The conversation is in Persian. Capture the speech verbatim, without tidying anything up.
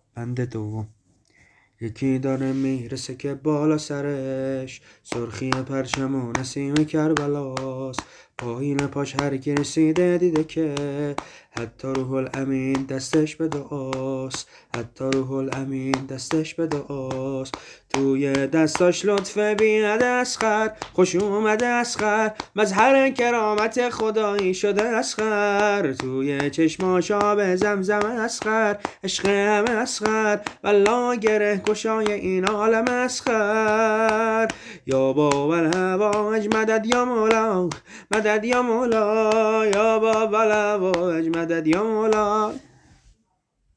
بند دوم. یکی داره میرسه که بالا سرش سرخی پرچم و نسیم کربلاست، پایین پاش هر کی رسیده دیده که حتی روح الامین دستش به دعاست، حتی روح الامین دستش به دعاست. توی دستاش لطف بیاد اسخر، خوش اومده اسخر، مظهر کرامت خدایی شده اسخر. توی چشماش آب زمزم اسخر، عشق همه اسخر، والله گره گشای این عالم اسخر. یا باب الهواج مدد یا مولا، مدد یا مولا، یا باب الهواج مدد یا مولا.